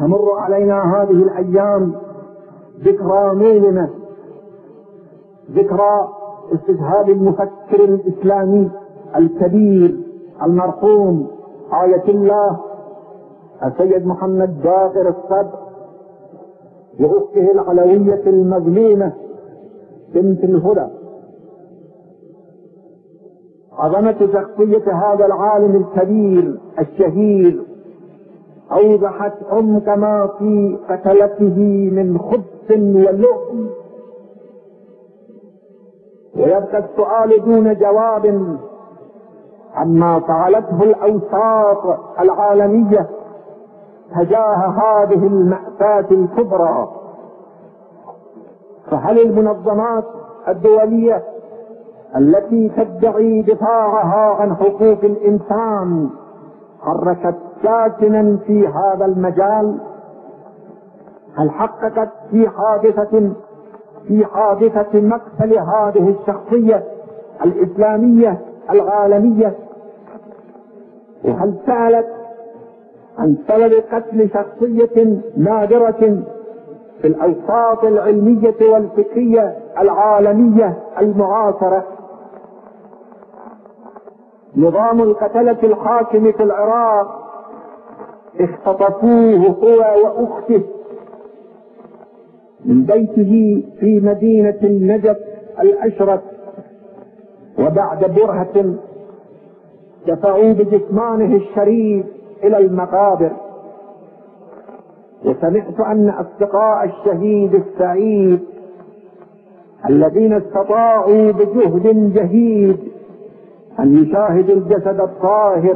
تمر علينا هذه الأيام ذكرى مؤلمة، ذكرى استشهاد المفكر الإسلامي الكبير المرحوم آية الله السيد محمد باقر الصدر وأخته العلوية المظلومة بنت الهدى. عظمة شخصية هذا العالم الكبير الشهير أوضحت عمق ما في قتلته من خبث ولؤم، ويبقى السؤال دون جواب عما فعلته الأوساط العالمية تجاه هذه المأساة الكبرى. فهل المنظمات الدولية التي تدعي دفاعها عن حقوق الإنسان حركت ساكنا في هذا المجال؟ هل حققت في حادثة مقتل هذه الشخصية الإسلامية العالمية؟ وهل سألت عن سبب قتل شخصية نادرة في الأوساط العلمية والفكرية العالمية المعاصرة؟ نظام القتلة الحاكم في العراق اختطفوه هو وأخته من بيته في مدينة النجف الأشرف، وبعد برهة دفعوا بجثمانه الشريف إلى المقابر. وسمعت أن أصدقاء الشهيد السعيد الذين استطاعوا بجهد جهيد أن يشاهدوا الجسد الطاهر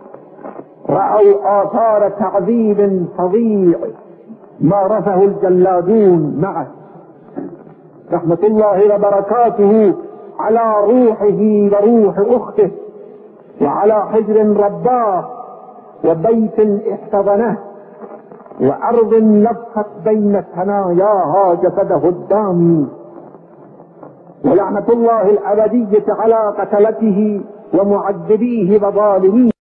رأوا آثار تعذيب فظيع مارسه الجلادون معه، رحمة الله وبركاته على روحه وروح أخته، وعلى حجر رباه وبيت احتضنه وأرض لفت بين ثناياها جسده الدامي. ولعنة الله الأبدية على قتلته ومعذبيه وظالميه.